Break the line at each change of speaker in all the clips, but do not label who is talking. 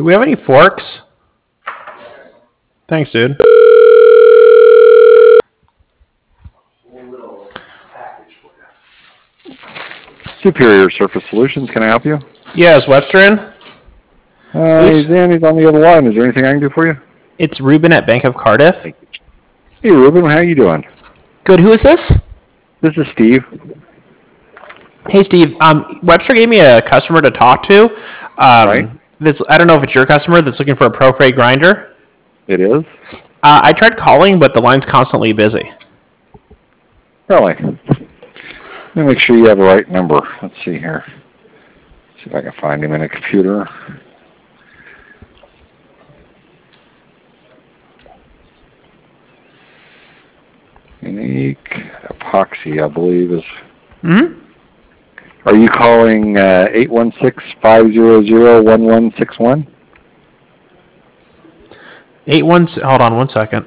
Do we have any forks? Thanks, dude.
Superior Surface Solutions, can I help you?
Yeah, is Webster in?
He's in. He's on the other line. Is there anything I can do for you?
It's Ruben at Bank of Cardiff.
Hey, Ruben, how you doing?
Good. Who is this?
This is Steve.
Hey, Steve. Webster gave me a customer to talk to.
Right.
I don't know if it's your customer that's looking for a ProFreight grinder.
It is?
I tried calling, but the line's constantly busy.
Really? Let me make sure you have the right number. Let's see here. See if I can find him in a computer. Unique epoxy, I believe, is...
Mm-hmm.
Are you calling 816-500-1161?
Hold on 1 second.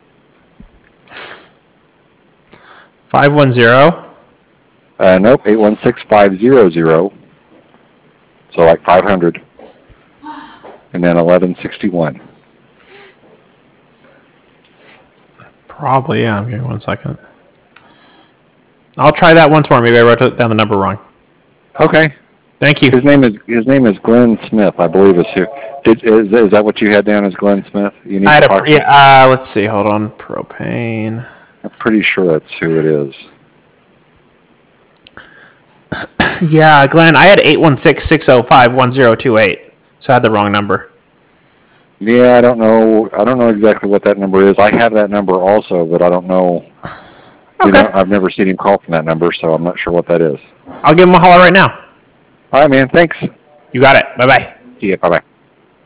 510.
Nope, 816-500. So like 500. And then 1161.
Probably, yeah. Give me 1 second. I'll try that once more. Maybe I wrote down the number wrong.
Okay.
Thank you.
His name is Glenn Smith, I believe is here. Is that what you had down as Glenn Smith?
Let's see. Hold on. Propane.
I'm pretty sure that's who it is.
Yeah, Glenn, I had 816-605-1028, so I had the wrong number.
Yeah, I don't know exactly what that number is. I have that number also, but I don't know.
Okay.
I've never seen him call from that number, so I'm not sure what that is.
I'll give him a holler right now.
All right, man. Thanks.
You got it. Bye-bye.
See ya. Bye-bye.